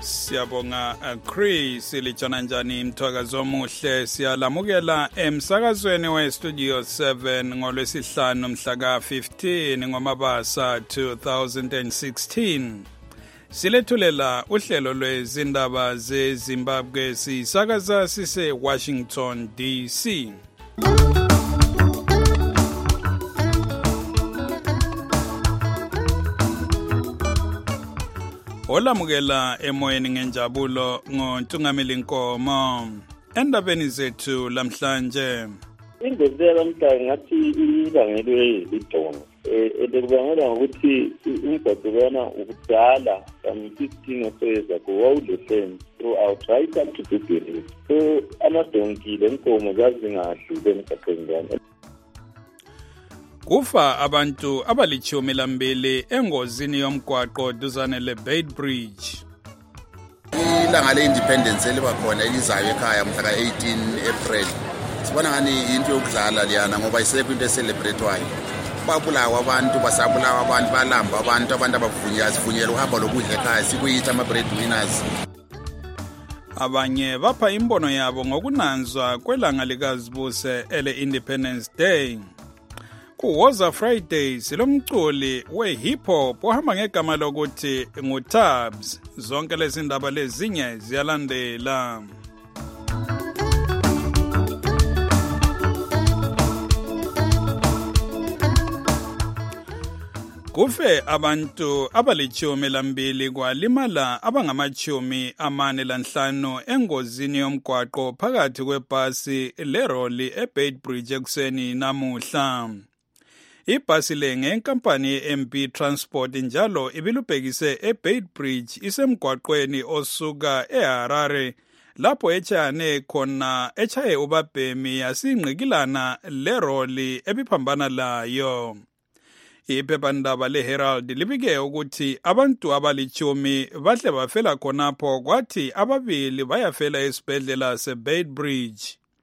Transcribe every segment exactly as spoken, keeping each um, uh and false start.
Siyabonga Chris lijana njani mthwakazi omuhle siyalamukela emsakazweni we Studio seven ngolwesihlanu mhla ka fifteen ngoMabasa two thousand sixteen. Silethulela uhlelo lwezindaba zeZimbabwe sisakaza sise Washington D C. Olamukela emoyeni ngenjabulo ngoNtungameli Nkomo. Endabeni zethu lamhlanje. Ingozi yamhla ngathi ibangelwe lidonga. Eh edekubangela ukuthi umgqodwana ukudala from fifteen years ago wawulehleni. So I'll try to do it. So amadonki lenkomo zazingahlube emsaqengane. Kufa abantu abalichumi lambili engozini yomgwaqo duzane leBeit Bridge. Ilanga le-Independence eliba khona elizayo ekhaya mhla ka eighteen April. Sibona ngani into yokudlala liyana ngoba isekho into eselebratewayo. Babulawa abantu basabulawa abantu balamba abantu abantu abavunyelwa sivunyelwa uhamba lokudla ekhaya sikuyitha ama breadwinners. Abanye bapha imbono yabo ngokunanzwa kwelanga likazibuse ele Independence Day. Kuwoza Friday silomculi we-hip hop ohamba ngegama lokuthi nguTabs. Zonke lezi ndaba lezinye ziyalandela. Kufe abantu abalichumi lambili kwalimala abangamachumi amane lanhlanu engozini yomgwaqo phakathi kwebhasi leroli eBeit Bridge ekuseni namuhla. Ibhasi lenge inkampani ye-M B Transport njalo ibilubhekise eBeit Bridge isemgwaqweni osuka eHarare lapho echane khona echaye ubabhemi yasingqikilana leroli ebiphambana layo. Iphephandaba leHerald libike ukuthi abantu abalichumi bahle bafela khonapho kwathi ababili bayafela esibhedlela seBeit Bridge.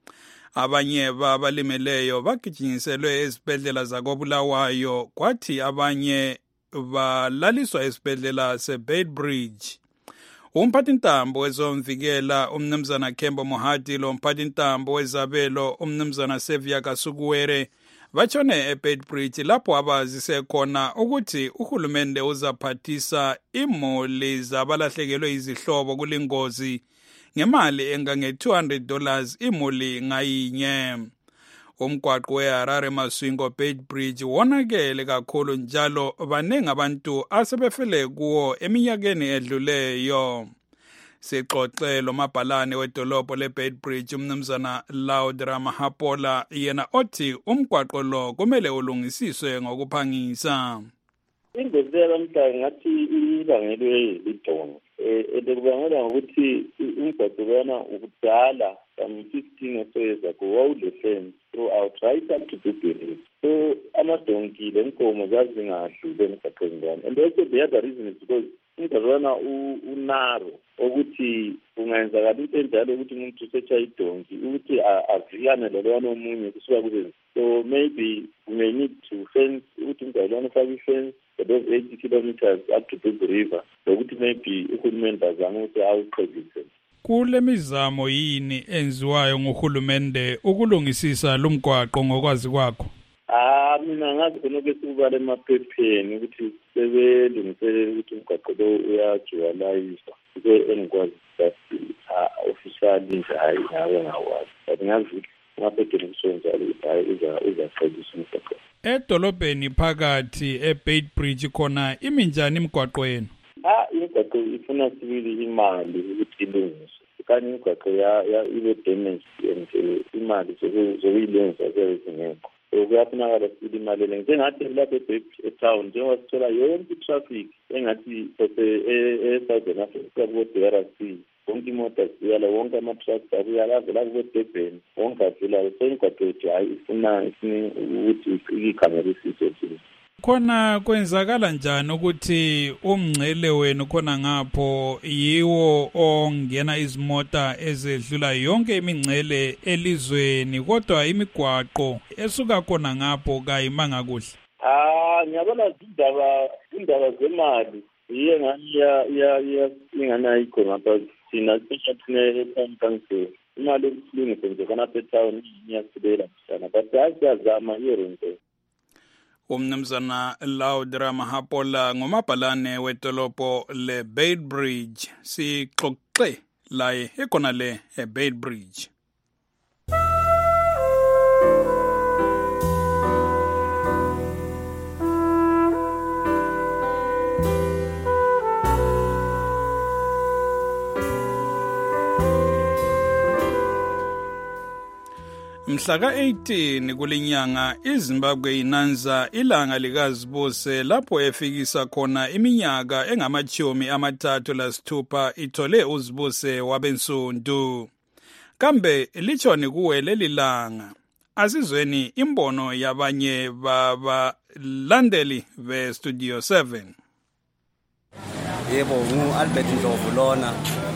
Abanye babalimeleyo bagijinyiselwe esibhedlela zakoBulawayo kwathi abanye balaliswa esibhedlela seBeit Bridge. Umphathintambo wezomvikela umnumzana Kembo Mohati lo mphathintambo wezabelo umnumzana Sevia Kasukuwere bachone eBeit Bridge lapho abazise khona ukuthi uhulumende uzaphathisa imoli zabalahlekelwe izihlobo kulingozi ngemali engange two hundred dollars imuli ngayinye. Umgwaqo weHarare Maswingo Beit Bridge wonakele kakhulu njalo baningi abantu asebefele kuwo eminyakeni edluleyo. Sixoxe lo mabhalane wedolobho leBeit Bridge umnumzana Laudra Mahapola yena othi umgwaqo lo kumele ulungisiswe ngokuphangisa. Ingozi yamhla ngathi ibangelwe lidonga. Eh edekubangela ukuthi umgqodwana ukudala from fifteen years ago wawulehleni. So I'll try to do it. So amadonki lenkomo zazingahlube emsaqengane. And also the other reason is because umgqodwana unaro ukuthi ungayenzakala into enjalo ukuthi umuntu usecha idonki ukuthi aviyane lelona omunye kusuka kube. So maybe we may need to fence ukuthi umgqodwana ufake fence for those eighty kilometers up to the river. Ukuthi maybe uhulumende azame ukuthi awuqedise. Kule mizamo yini enziwayo ngohulumende ukulungisisa lumgwaqo ngokwazi kwakho? Ah mina ngazi khona besukubala emaphepheni ukuthi sebelungisele ukuthi umgwaqo lo uyajuwalayizwa. Ke engikwazi ukuthi officially nje hayi ngawe ngawazi. But ngazi ukuthi ngaphethe umsonjalo hayi uza uzaqedisa umgwaqo. Edolobheni phakathi eBeit Bridge khona iminjani imigwaqo yenu? Ah imigwaqo ifuna sibili imali ukuthi ilungiswe. Kanti imigwaqo ya ya ibe damage and imali zokuyilungisa zezingekho. So kuyafunakala sibili imali njengathi lapha eTown njengoba sithola yonke traffic engathi e-Southern Africa kuDR C. Wonke imoto ziyala wonke ama-trucks abuyala avela kuDurban wonke avela so imigwaqo yethu hayi ifuna ukuthi ikhamerisiswe thina. Khona kwenzakala njani ukuthi umngcele wenu khona ngapho yiwo ongena izimota ezedlula yonke imingcele elizweni kodwa imigwaqo esuka khona ngapho kayimanga kuhle? Ah ngiyabona indaba indaba zemali iye ngani ya ya ya ingana ikho ngapha thina sishathine eTankangse imali yokulungisa nje kana petown iyasibela sana but siyazama ironke. Umnumzana Laudra Mahapola ngomabhalane wedolopho le Beitbridge sixoxe laye ekhona le eBeitbridge. Mhla ka eighteen kulinyanga iZimbabwe inanza ilanga likazibuse lapho efikisa khona iminyaka engamachumi amathathu lasithupha ithole uzibuse wabensundu. Kambe lichoni kuwe leli langa. Asizweni imbono yabanye babalandeli be Studio seven. Yebo ngu Albert Ndlovu lona.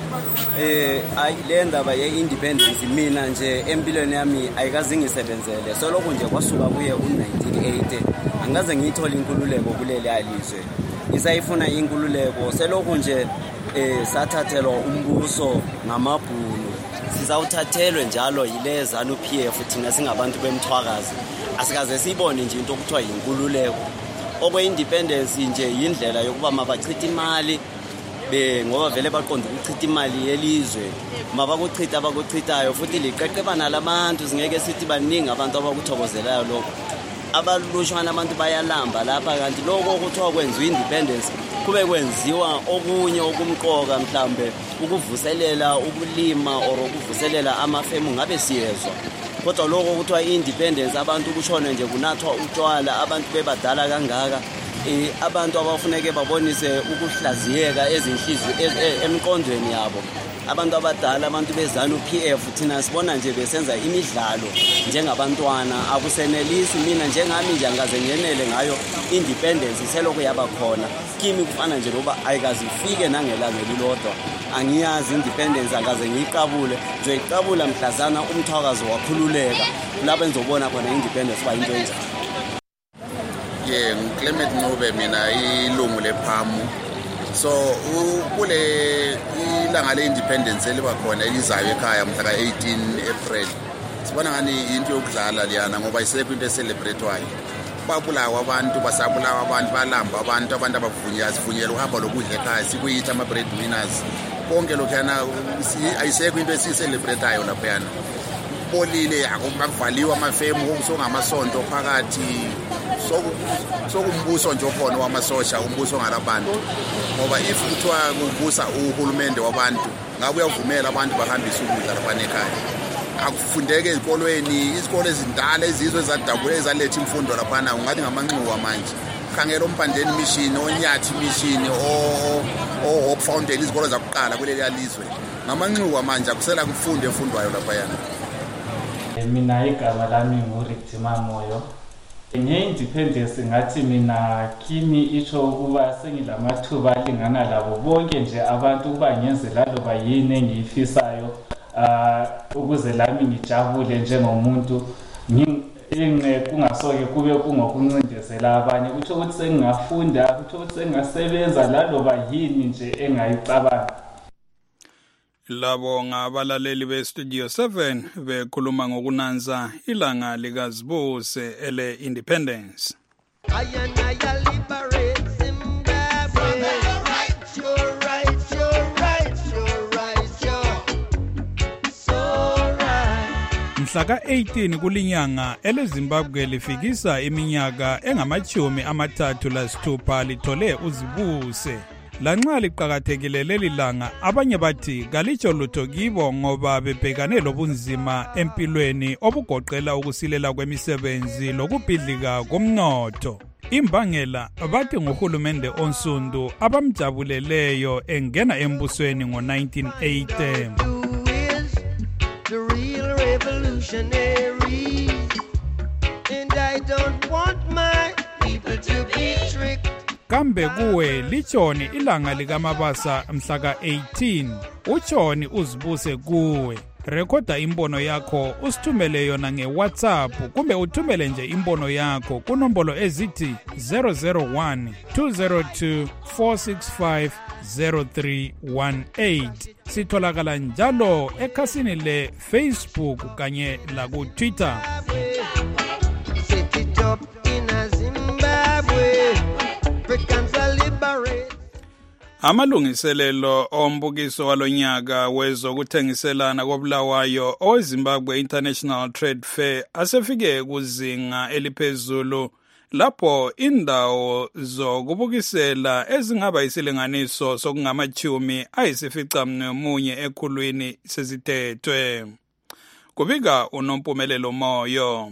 Eh ayilenda ba ye-independence mina nje empilweni yami ayikaze ngisebenzele soloko nje kwasuka kuye u nineteen eighty angaze ngithola inkululeko kuleli alizwe isayifuna inkululeko seloko nje eh sathathelwa umbuso ngamabhulu sizawuthathelwe njalo yile ZANU P F thina singabantu bemthwakazi asikaze sibone nje into okuthiwa inkululeko okwe independence nje indlela yokuba mabachitha imali be ngoba vele baqonda ukuchitha imali yelizwe mabakuchitha abakuchithayo futhi liqeqebana labantu singeke sithi baningi abantu abakuthokozelayo lokho abalushwana abantu bayalamba lapha kanti lokho okuthiwa kwenziwa independence kube kwenziwa okunye okumqoka mhlambe ukuvuselela ukulima or ukuvuselela amafemu ngabe siyezwa kodwa lokho okuthiwa independence abantu kushone nje kunathwa utshwala abantu bebadala kangaka eh abantu abafuneke babonise ukuhlaziyeka ezinhliziyo emqondweni yabo abantu abadala abantu beZANU P F thina sibona nje besenza imidlalo njengabantwana akusenelisi mina njengami nje angaze ngenele ngayo independence seloko yaba khona kimi kufana nje ngoba ayikazifike nangelanga elilodwa angiyazi independence akaze ngiyiqabule nje iqabula mhlazana umthwakazi wakhululeka lapho enizobona khona independence ba into enjalo. Yeah, Clement Ncube mina ilungu lephamu so kule ilanga le-independence eliba khona elizayo ekhaya mhla ka eighteen April sibona ngani into yokudlala liyana ngoba isekho into eselebrate-wayo babulawa abantu basabulawa abantu balamba abantu abantu abavunyelwa sivunyelwa ukuhamba lokudla ekhaya sikuyitha ama-breadwinners konke lokhuyana ayisekho into esiyiselebrate-ayo laphayana bolile akuvaliwe amafemu songamasonto phakathi sokumbuso nje okhona wamasosha umbuso ngalabantu ngoba if kuthiwa kubusa uhulumende wabantu ngabe uyavumela abantu bahambise ukudla lapha ekhaya akufundeke ezikolweni izikole ezindala izizwe ezadabule ezaletha imfundo lapha ungathi ngamanxuwa manje khangela umpandeni mission onyathi mission o o Hope Fountain izikole zakuqala kuleli yalizwe ngamanxuwa manje akusela kufunde efundwayo lapha yana. Mina igama lami nguRictima Moyo. Nge-independence ngathi mina kimi isho ukuba sengilamathuba alingana labo bonke nje abantu ukuba ngenze laloba yini engiyifisayo ukuze lami ngijabule njengomuntu inge kungasoke kube kungokuncindezela abanye kutho ukuthi sengingafunda kutho ukuthi sengingasebenza laloba yini nje engayicabanga. Labo ngabalaleli be Studio seven bekhuluma ngokunanza ilanga likazibuse ele independence. Mhla ka eighteen kulinyanga ele Zimbabwe lifikisa iminyaka engamachumi amathathu lasithupha lithole uzibuse. Lanxa liqhakathekile leli langa abanye bathi kalitsho lutho kibo ngoba bebhekane lobunzima empilweni obugoqela ukusilela kwemisebenzi lokubhidlika komnotho. Imbangela bathi ngohulumende onsundu abamjabuleleyo engena embusweni ngo nineteen eighty. The real revolutionary and I don't want my people to be tricked. Kambe kuwe lichoni ilanga likamabasa mhla ka eighteen uchoni uzibuse kuwe Rekhoda imbono yakho usithumele yona nge-WhatsApp kumbe uthumele nje imbono yakho kunombolo ezithi zero zero one two zero two four six five zero three one eight. Sitholakala njalo ekhasini le-Facebook kanye laku-Twitter. Amalungiselelo ombukiso walonyaka wezokuthengiselana koBulawayo oweZimbabwe International Trade Fair asefike kuzinga eliphezulu lapho indawo zokubukisela ezingaba isilinganiso sokungamachumi ayisificamunwemunye ekhulwini sezithethwe. Kubika uNompumelelo Moyo.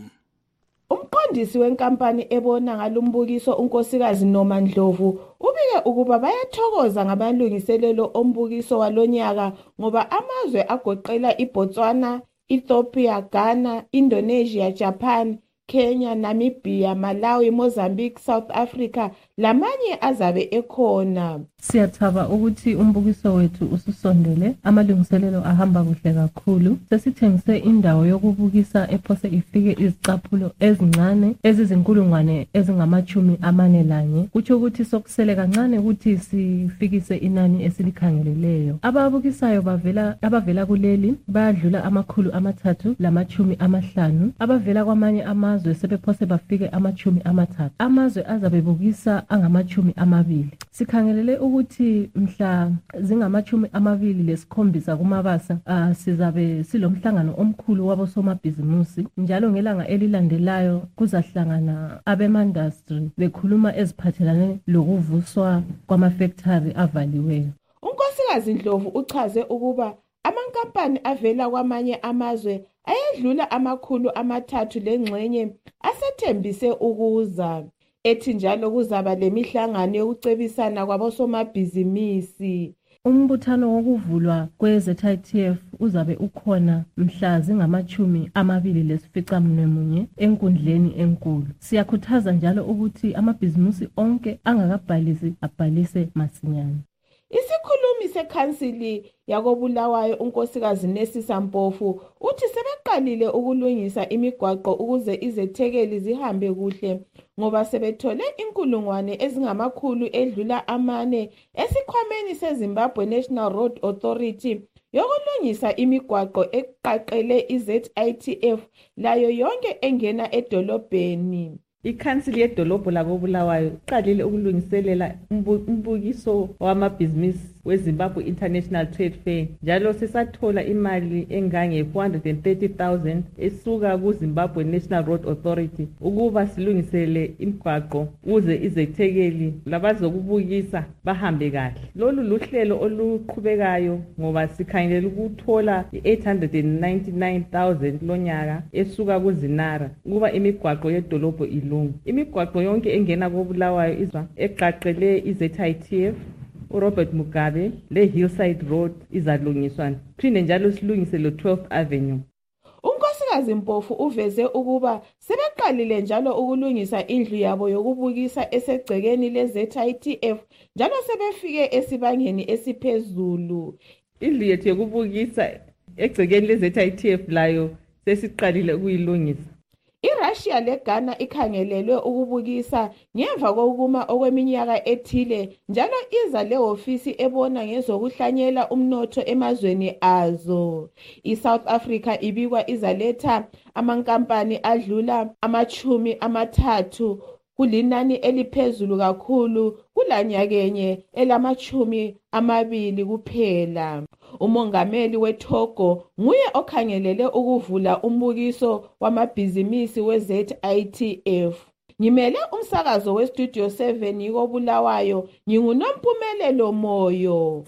Umqondisi wenkampani ebona ngalumbukiso unkosikazi Noma Ndlovu ubike ukuba bayathokoza ngabalungiselelo ombukiso walonyaka ngoba amazwe agoqela iBotswana, Ethiopia, Ghana, Indonesia, Japan, Kenya, Namibia, Malawi, Mozambique, South Africa lamanye azabe ekhona. Siyathaba ukuthi umbukiso wethu ususondele, amalungiselelo ahamba kuhle kakhulu. Sesithengise indawo yokubukisa ephose ifike izicaphulo ezincane ezizinkulungwane ezingamachumi amane lanye. Kutsho ukuthi sokusele kancane ukuthi sifikise inani esilikhangeleleyo. Ababukisayo bavela abavela kuleli bayadlula amakhulu amathathu lamachumi amahlanu. Abavela kwamanye amazwe sebephose bafike amachumi amathathu. Amazwe azabebukisa angamachumi amabili. Sikhangelele ukuthi mhla zingamachumi amabili lesikhombisa kumabasa uh, sizabe silomhlangano omkhulu wabosomabhizimusi njalo ngelanga elilandelayo kuzahlangana abemandustry bekhuluma eziphathelane lokuvuswa kwamafactory avaliweyo. Unkosikazi Ndlovu uchaze ukuba amankampani avela kwamanye amazwe ayedlula amakhulu amathathu lengxenye asethembise ukuza. Ethi njalo kuzaba lemihlangano yokucebisana kwabosomabhizimisi. Umbuthano wokuvulwa kwe-Z I T F uzabe ukhona mhla zingamachumi amabili lesificamunwemunye enkundleni enkulu. Siyakhuthaza njalo ukuthi amabhizimusi onke angakabhalisi abhalise masinyane. Isikhulumi sekhansili yakoBulawayo unkosikazi Nesisa Mpofu uthi sebeqalile ukulungisa imigwaqo ukuze izethekeli zihambe kuhle ngoba sebethole inkulungwane ezingamakhulu edlula amane esikhwameni seZimbabwe National Road Authority yokulungisa imigwaqo eqaqele i-Z I T F layo yonke engena edolobheni. Ikhansili yedolobho lakoBulawayo iqalile ukulungiselela umbukiso wamabhizinisi weZimbabwe International Trade Fair njalo sesathola imali engange four hundred thirty thousand esuka kuZimbabwe National Road Authority ukuba silungisele imigwaqo uze izethekeli labazokubukisa bahambe kahle. Lolu luhlelo oluqhubekayo ngoba sikhangelela ukuthola eight hundred ninety-nine thousand lonyaka esuka kuZinara ukuba imigwaqo yedolobho ilunga. Imigwaqo yonke engena koBulawayo izwa eqaqele i-Z I T F uRobert Mugabe le Hillside Road izalungiswa phinde njalo silungise lo twelfth Avenue. Unkosikazi Mpofu uveze ukuba sebeqalile njalo ukulungisa indlu yabo yokubukisa esegcekeni le-Z I T F njalo sebefike esibangeni esiphezulu. Indlu yethu yokubukisa egcekeni le-Z I T F layo sesiqalile ukuyilungisa. iRussia leGhana ikhangelelwe ukubukisa ngemva kokuma okweminyaka ethile njalo iza leofisi ebona ngezokuhlanyela umnotho emazweni azo. ISouth Africa ibikwa izaletha amankampani adlula amachumi amathathu kulinani eliphezulu kakhulu kulanyakenye elamachumi amabili kuphela. Umongameli weTogo nguye okhangelele ukuvula umbukiso wamabhizimisi we-Z I T F. Ngimele umsakazo we-Studio seven yikoBulawayo nginguNompumelelo Moyo.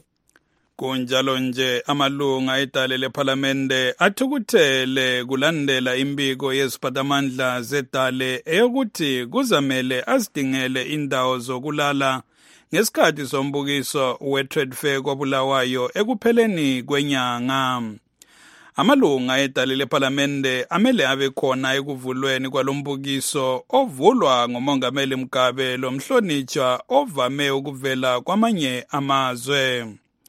Kunjalo nje amalunga edale lePhalamende athukuthele kulandela imbiko yeziphatamandla zedale eyokuthi kuzamele azidingele indawo zokulala ngesikhathi sombukiso we-Trade Fair kwaBulawayo ekupheleni kwenyanga. Amalunga edale lePhalamende amele abe khona ekuvulweni kwalombukiso ovulwa ngomongameli Mugabe lomhlonitshwa ovame ukuvela kwamanye amazwe.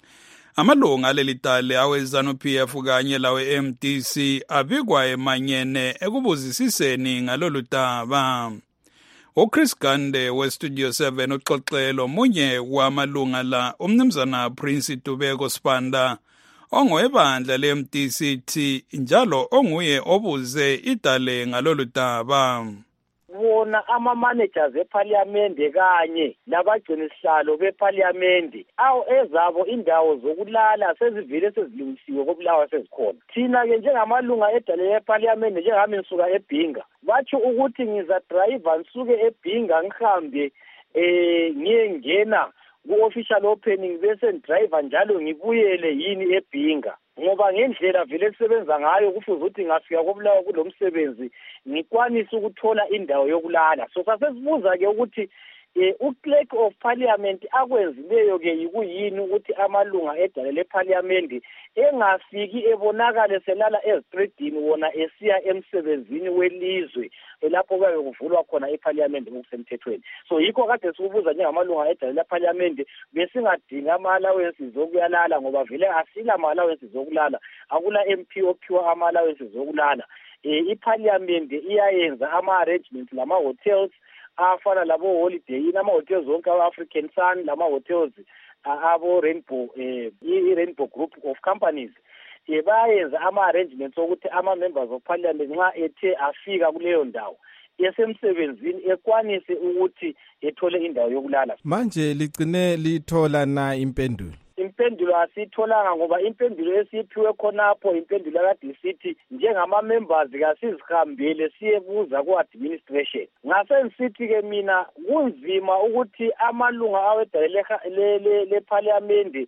Amalunga lelitale aweZANU-P F kanye lawe M D C abikwa emanyene ekubuzisiseni ngalolu daba. uChris Gande weStudio seven uxoxelo munye wamalunga la umnumzana Prince Tubeko Spanda ongoebandla le-M D C T njalo onguye obuze idale ngalolu daba. Wona ama-managers eParliament kanye nabagcinisihlalo beParliament awu ezabo indawo zokulala sezivele sezilungisiwe kobulawa sezikhona. Thina-ke njengamalunga edale leParliament njengami ngisuka eBhinga bathi ukuthi ngiza driver ngisuke eBhinga ngihambe eh ngiyengena ku-official opening bese ngidriver njalo ngibuyele yini eBhinga ngoba ngendlela vele kusebenza ngayo kufuze ukuthi ngafika kobulawa kulo msebenzi ngikwanisa ukuthola indawo yokulala. So sasesibuza ke ukuthi eh uClerk of Parliament akwenzileyo ke yikuyini ukuthi amalunga edale leParliament engafiki ebonakale selala ezitredini wona esiya emsebenzini welizwe lapho babe kuvulwa khona eParliament ngokusemthethweni. So yikho kade sikubuza njengamalunga edale leParliament besingadinga ama-allowances zokuyalala ngoba vele asila ama-allowances zokulala akula M P ophiwa ama-allowances zokulala. Eh iParliament iyayenza ama-arrangements lama-hotels afana labo holiday inama hotels zonke ama-African Sun lama hotels abo Rainbow eh i-Rainbow Group of Companies eh bayenza ama-arrangements ukuthi ama-members of Parliament nxa ethe afika kuleyo ndawo esemsebenzini ekwanise ukuthi ethole indawo yokulala. Manje ligcine lithola na impendulo? Impendulo asitholanga ngoba impendulo esiphiwe khonapho impendulo kade sithi njengama members kasizihambele siyebuza ku-administration. Ngase ngisithi ke mina kunzima ukuthi amalunga awedale leParliament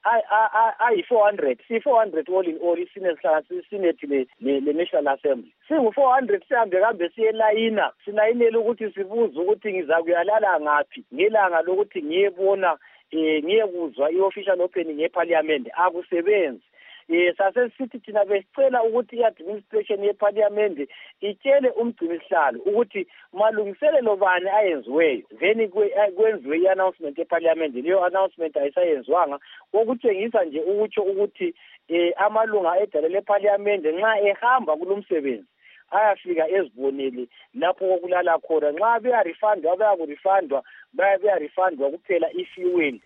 ayi-four hundred si four hundred all in all isinethi le-National Assembly singu-four hundred sihambe kambe siyelayina silayinele ukuthi sibuze ukuthi ngiza kuyalala ngaphi ngelanga lokuthi ngiyebona eh ngiyekuzwa i-official opening yeParliament akusebenzi. Eh sasesithi thina besicela ukuthi i-administration yeParliament itshele umgcinisihlalo ukuthi malungiselelo bani ayenziweyo then kwenziwe i-announcement yeParliament. Leyo announcement ayisayenzwanga okutshengisa nje ukutsho ukuthi eh amalunga edale leParliament nxa ehamba kulomsebenzi ayafika ezibonele lapho kokulala khona nxa beya refundwa bayakurefundwa baya beya refundwa kuphela i-fuel.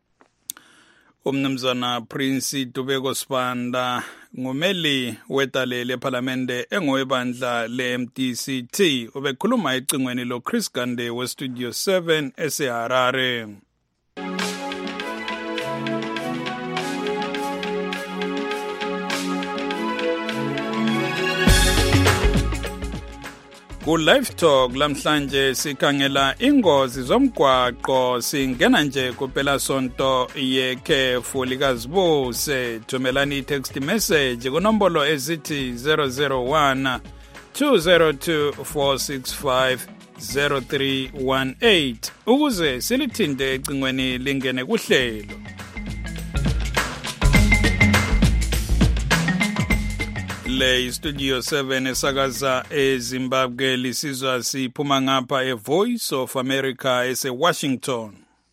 Umnumzana Prince Tubeko Spanda ngumeli wedale leParliament engowebandla le-M D C T ubekhuluma ecingweni lo Chris Gande weStudio seven eseHarare. Ku-Live Talk lamhlanje sikhangela ingozi zomgwaqo singena nje kuphela sonto yekhefu likazibuse. Thumelani i-text message kunombolo ezithi zero zero one two zero two four six five zero three one eight ukuze silithinte ecingweni lingene kuhlelo. Le Studio seven esakaza eZimbabwe lisizwa siphuma ngapha eVoice of America eseWashington.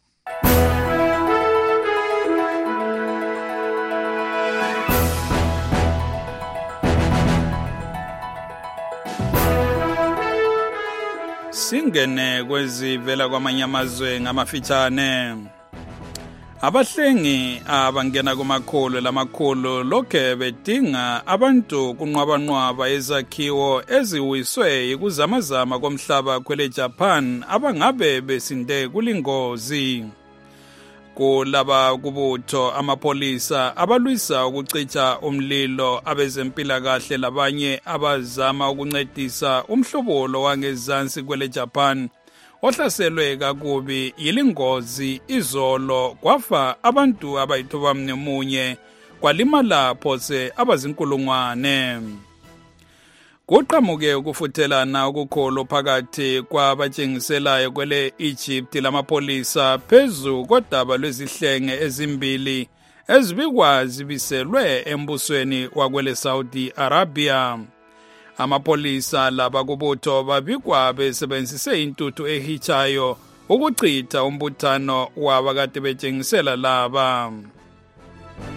Singene kwezivela kwamanye amazwe ngamafitshane. Abahlengi abangena kumakholo lamakholo lokhe bedinga abantu kunqwabanqwaba ezakhiwo eziwiswe ikuzamazama komhlaba kwele Japan abangabe besinde kulingozi. Kulaba kubutho amapolisa abalwisa ukucicha umlilo abezempilakahle labanye abazama ukuncedisa umhlobolo wangezansi kwele Japan ohlaselwe kakubi yilingozi izolo kwafa abantu abayithoba mnemunye kwalimala phose abazinkulungwane. Kuqhamuke ukufuthelana okukhulu phakathi kwabatshengiselayo kwele Egypt lamapolisa phezu kodaba lwezihlenge ezimbili ezibikwa zibiselwe embusweni wakwele Saudi Arabia. Amapolisa laba kubutho babikwa besebenzise intuthu ehichayo ukuchitha umbuthano wabakade betshengisela laba.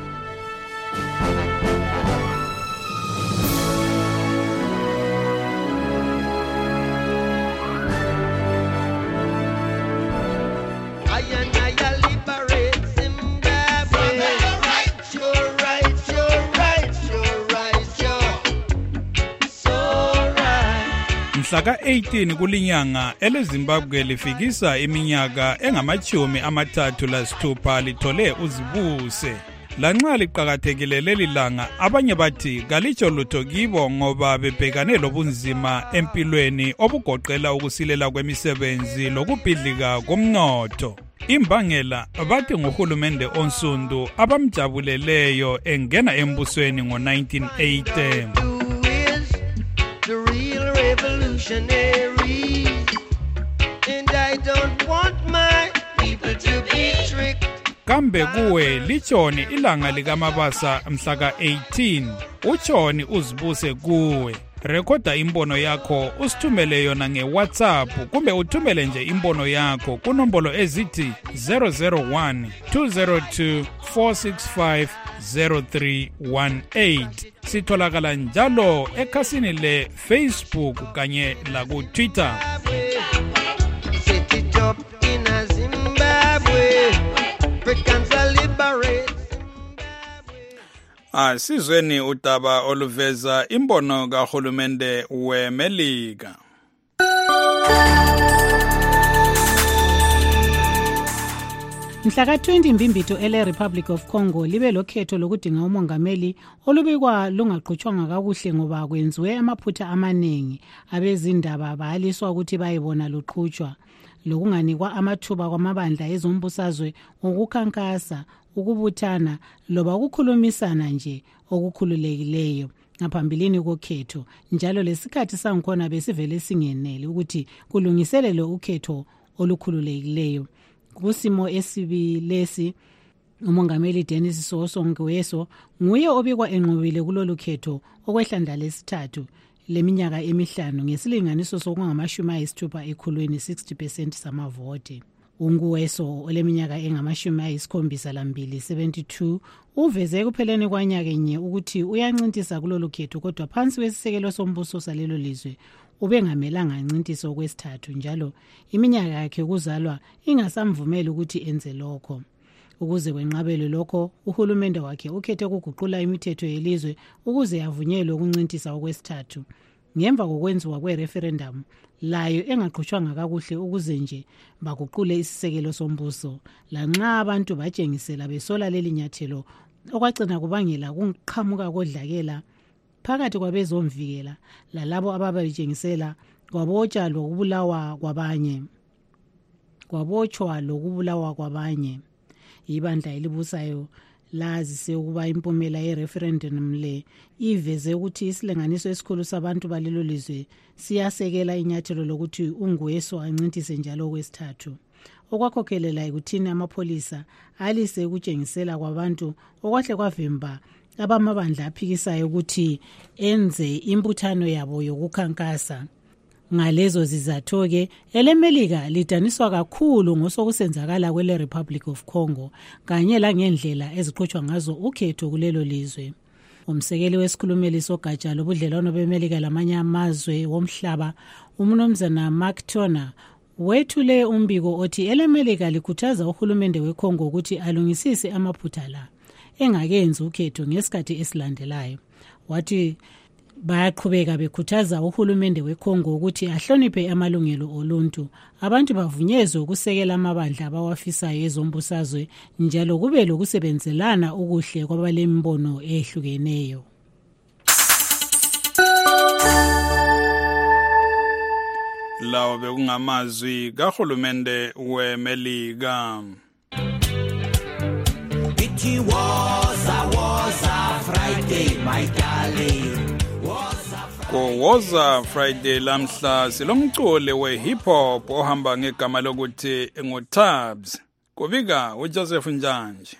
mhla ka-eighteen kulinyanga eleZimbabwe lifikisa iminyaka engamachumi amathathu lasithupha lithole uzibuse. Lanxa liqakathekile leli langa, abanye bathi kalitsho lutho kibo ngoba bebhekane lobunzima empilweni obugoqela ukusilela kwemisebenzi lokubhidlika komnotho. Imbangela bathi nguhulumende onsundu abamjabuleleyo engena embusweni ngo-nineteen eighty. The real revolutionary, and I don't want my people to be tricked. Kambe kuwe lichoni ilanga likamabasa mhla ka-eighteen, uchoni uzibuse kuwe. Rekhoda imbono yakho usithumele yona nge-WhatsApp kumbe uthumele nje imbono yakho kunombolo ezithi zero zero one two zero two four six five zero three one eight. Sitholakala njalo ekhasini le Facebook kanye la ku Twitter. Set it up in a Zimbabwe. Africans are liberate. Asizweni udaba oluveza imbono kahulumende weMelika. Mhla ka-twenty Mbimbito ele Republic of Congo libe lokhetho lokudinga umongameli olubikwa lungaqhutshwanga kakuhle ngoba kwenziwe amaphutha amaningi. Abezindaba baliswa ukuthi bayibona luqhutshwa lokunganikwa amathuba kwamabandla ezombusazwe ukukhankasa, ukubuthana loba ukukhulumisana nje okukhululekileyo ngaphambilini kokhetho. Njalo lesikhathi sangikhona besivele singenele ukuthi kulungiselelwe ukhetho olukhululekileyo. Kusimo esibi lesi, umongameli Denis Sassou Nguesso nguye obikwa enqobile kulolu khetho okwehlandla lesithathu leminyaka emihlanu ngesilinganiso sokungamashumi ayisithupha ekhulwini sixty percent samavote. UNguesso oleminyaka engamashumi ayisikhombisa lambili seventy-two uveze kupheleni kwanyaka nye ukuthi uyancintisa kulolu khetho, kodwa phansi kwesisekelo sombuso salelo lizwe ubengamelanga ancintise okwesithathu, njalo iminyaka yakhe kuzalwa ingasamvumeli ukuthi enze lokho. Ukuze kwenqabele lokho, uhulumende wakhe ukhethe ukuguqula imithetho yelizwe ukuze yavunyelwe ukuncintisa okwesithathu. Ngemva kokwenziwa kwe-referendum layo engaqhutshwanga kakuhle ukuze nje baguqule isisekelo sombuso, lanxa abantu batshengisela besola leli nyathelo okwagcina kubangela ukuqhamuka kodlakela phakathi kwabezomvikela lalabo ababatshengisela kwabotshwa lokubulawa kwabanye kwabotshwa lokubulawa kwabanye. Ibandla elibusayo lazise ukuba impumela ye-referendum le iveze ukuthi isilinganiso esikhulu sabantu balelo lizwe siyasekela inyathelo lokuthi uNguesso ancintise njalo okwesithathu, okwakhokhelela ekuthini amapholisa alise ukutshengisela kwabantu okwahle kwavimba abamabandla aphikisayo ukuthi enze imbuthano yabo yokukhankasa. Ngalezo zizatho-ke eleMelika lidaniswa kakhulu ngosokusenzakala kwele Republic of Congo kanye langendlela eziqhutshwa ngazo ukhetho kulelo lizwe. Umsekeli wesikhulumeli sogatsha lobudlelwano beMelika lamanye amazwe womhlaba, umnumzana Mark Turner, wethule umbiko othi eleMelika likhuthaza uhulumende weCongo ukuthi alungisise amaphutha la engakenzi ukhetho ngesikhathi esilandelayo. Wathi bayaqhubeka bekhuthaza uhulumende weCongo ukuthi ahloniphe amalungelo oluntu, abantu bavunyezwe ukusekela amabandla abawafisayo ezombusazwe, njalo kube lokusebenzelana okuhle kwabalembono ehlukeneyo. Lawo bekungamazwi kahulumende weMelika. It was a was a Friday, my darling. Kowoza Friday lamhla silomculi we-hip hop ohamba ngegama lokuthi nguTabs. Kubika uJoseph Njanje.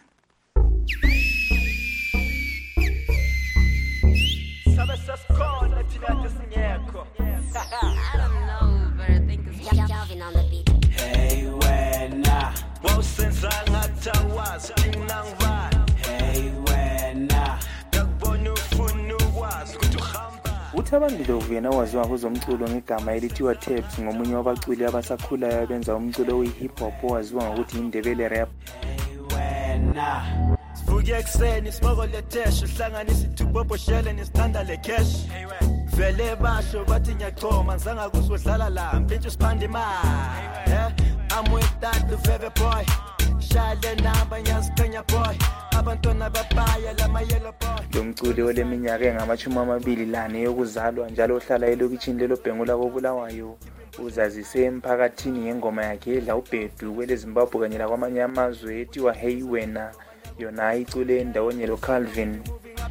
Hey wena, wawusenza ngathawazi inangva. Hey wena, yakubona ufuna ukwazi ukuthi uhamba. uThabangile Vuyena waziwa kwezomculo ngegama elithiwa Tabs, ngomunye wabaculi abasakhulayo abenza umculo we-hip hop owaziwa ngokuthi iNdebele rap. Wena sivuke ekseni siboko letesha uhlanganisa ithubobho shele nesithanda lecash. vele basho bathi ngiyachoma ngizanga kusodlala la mpintshi siphande imali yeah I'm with that the Veve boy shale namba nyaziqenya boy abantwana babaya lama yellow boy. Lo mculi oleminyaka engamashumi amabili lane yokuzalwa njalo ohlala elokishini lelo Bhengula koBulawayo uzazise emphakathini ngengoma yakhe edla ubhedu kwele Zimbabwe kanye lakwamanye amazwe ethiwa Hey Wena yona icule endaweni lo Calvin.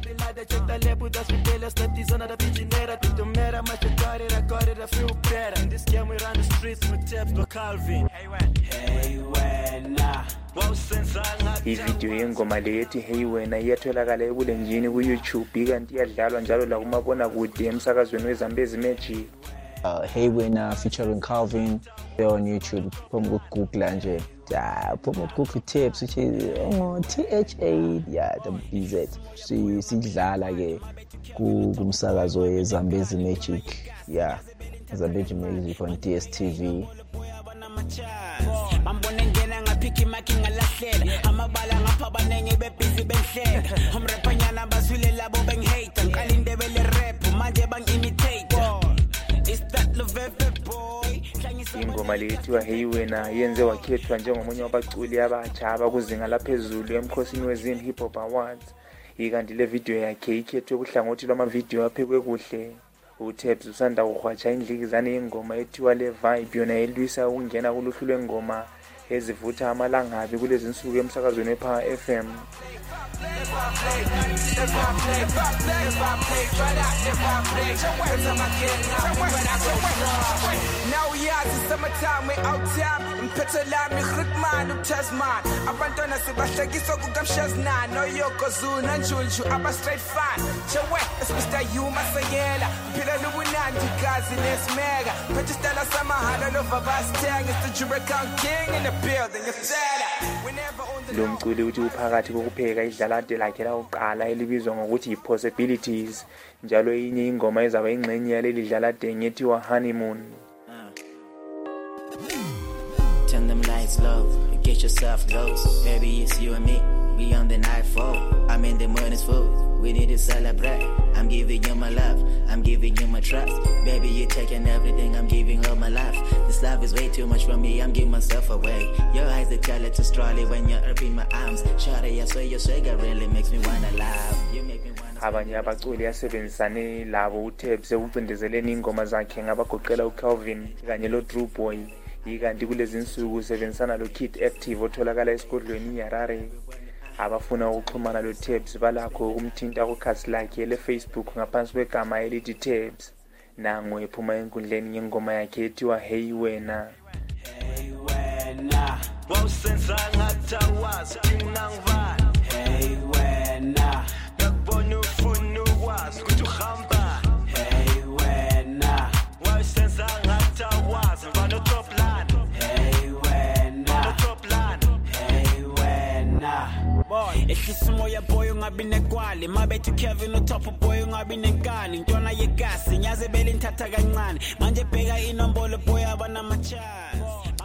Ivideo yengoma lethi Hey Wena iyatholakala ebulenjini ku YouTube kanti iyadlalwa njalo la kumabona kude emsakazweni weZambezi Magic. Uh, Hey Wena featuring Calvin on YouTube. From Google nje. Yeah, from Google Tips which is oh, T H A yeah the B Z. Si sidlala ke ku kumsakazo weZambezi Magic. Yeah. Zambezi Magic on D S T V. Bambone ngena ngaphiki maki ngalahlela amabala ngapha banenge bebhizi benhleka umrapanyana baswile labo bengihate ngikalindebele rap manje bangimitate. Ingoma lethiwa Hey Wena yenze wakhethwa njengomunye wabaculi abatsha abakuzinga laphezulu emkhosini weZim Hip Hop Awards. Ikanti le video yakhe ikhethwe kuhlangothi lwama video aphekwe kuhle. uTabs usanda kuhwatsha indlikizane yengoma ethiwa le vibe yona elwisa ukungena kuluhlu lwengoma ezivutha amalangabi kulezi insuku emsakazweni wePower F M. Now yeah, it's summertime, we're out time. Mphethe lami Griekman uTasman. Abantwana sibahlekisa kukamshazna no yokozuna njunju aba straight fine. Chewe, it's Mister Yuma Sayela. Phila lubunandi kazi nesimega. Phethe stala samahala lova basteng. It's the Juracan King in the building. It's that. Whenever on the lo mculi uthi uphakathi kokupheka idlalade lakhe la uqala elibizwa ngokuthi Possibilities njalo inye ingoma ezaba ingxenye yaleli dlalade ngethiwa Honeymoon. Turn them lights low, get yourself close. Baby, it's you and me, we on the nightfall. I'm in the morning's full, we need to celebrate. I'm giving you my love, I'm giving you my trust. Baby, you're taking everything, I'm giving all my life. This love is way too much for me, I'm giving myself away. Your eyes, they tell it to strolly when you're up in my arms. Shawty, I swear your swagger really makes me wanna laugh. You make me wanna. Abanye abaculi yasebenzisane labo uTabs ekucindezeleni ingoma zakhe ngabagoqela uCalvin kanye lo Drew Boy. Ikanti kulezi insuku usebenzisana lo Kid Active otholakala esigodlweni iHarare. Abafuna ukuxhumana lo Tabs balakho ukumthinta kukhasi lakhe le Facebook ngaphansi kwegama elithi Tabs. Nango ephuma enkundleni yengoma yakhe ethiwa Hey Wena. Hey Wena wawusenza ngathawazi ngingangivani. Hey Wena ngakubona ufuna ukwazi ukuthi uhamba. Hey Wena wawusenza ngathawazi ngano top line. Hey Wena no top line. Hey Wena boy ehlisa umoya boy ungabi nekwali mabethu Kevin uTop boy ungabi nenkani ntwana yegasi nyaze bele inthatha kancane manje bheka inombolo boy abanamachance.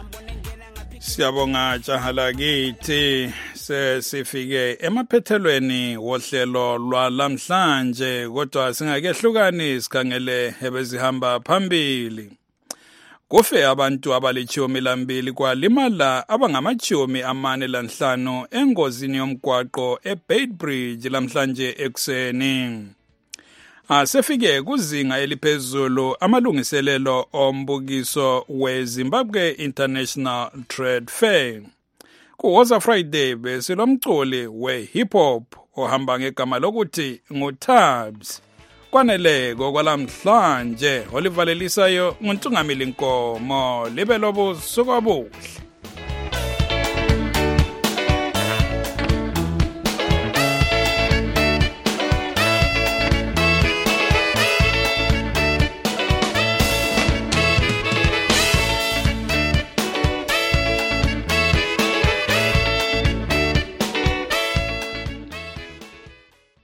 Siyabonga jahala kithi sesifike emaphethelweni wohlelo lwalamhlanje kodwa singakehlukani sikhangele ebezihamba phambili. Kufe abantu abalichumi lambili kwalimala abangamachumi amane lanhlanu engozini yomgwaqo eBeitbridge lamhlanje ekseni. Asefike kuzinga eliphezulu amalungiselelo ombukiso weZimbabwe International Trade Fair. Kuwoza Friday besilomculi we-hip hop ohamba ngegama lokuthi nguTabs. Kwaneleko kwalamhlanje olivalelisayo nguntungamili Nkomo libe lobusuku obuhle.